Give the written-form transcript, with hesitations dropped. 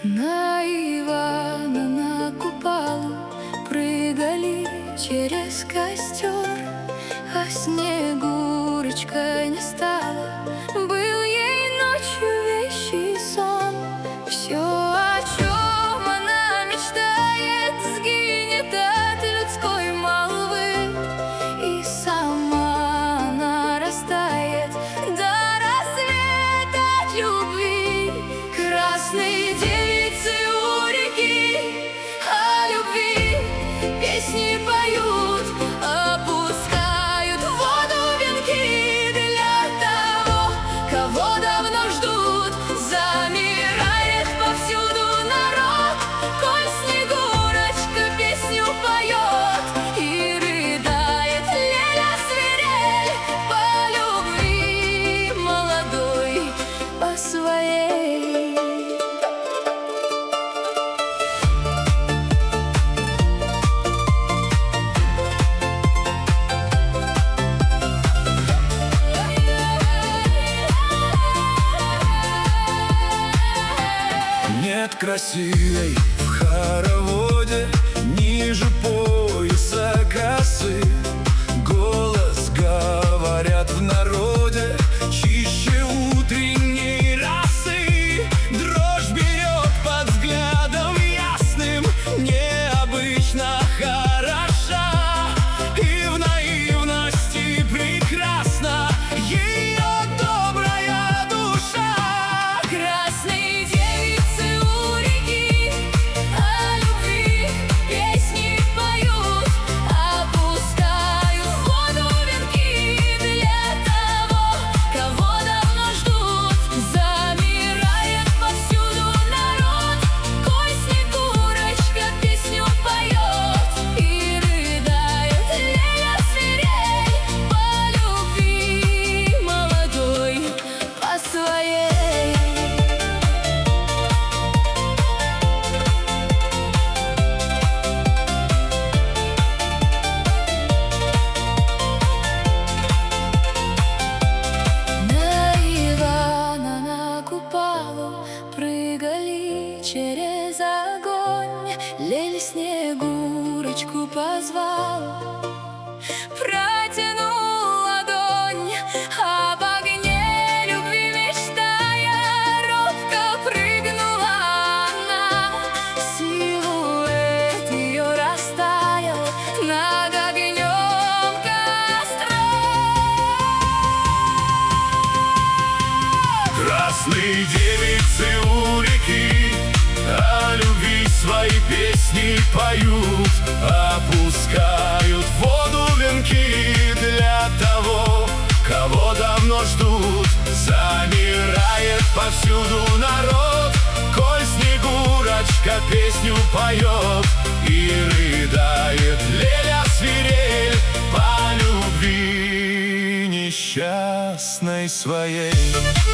На Ивана на Купалу прыгали через костер, а Снегурочка не стала. Был ей ночью вещий сон. Все, о чем она мечтает, сгинет от людской молвы, и сама она растает до рассвета от любви. Красные девицы у реки о любви песни поют, опускают в воду венки для того, кого давно ждут. Замирает повсюду народ, коль Снегурочка песню поет, и рыдает Ляля-свирель по любви молодой, по своей. Нет красивей в хороводе, ниже пояса косы. Голос, говорят в народе, чище утренней росы. Дрожь берет под взглядом ясным, необычно хороша, и в наивности прекрасна ее добрая душа. Красные девицы у реки о любви песни поют, опускают в воду венки для того, кого давно ждут. Замирает повсюду народ, коль Снегурочка песню поет, и рыдает Ляля-свирель по любви молодой, по своей. На Ивана на Купалу прыгали через огонь, Лель Снегурочку позвал, протянул ладонь, об огне любви мечтая, робко прыгнула она. Силуэт ее растаял над огнем костра. Красные девицы у реки о любви свои песни поют, опускают в воду венки для того, кого давно ждут. Замирает повсюду народ, коль Снегурочка песню поет, и рыдает Ляля-свирель по любви несчастной своей.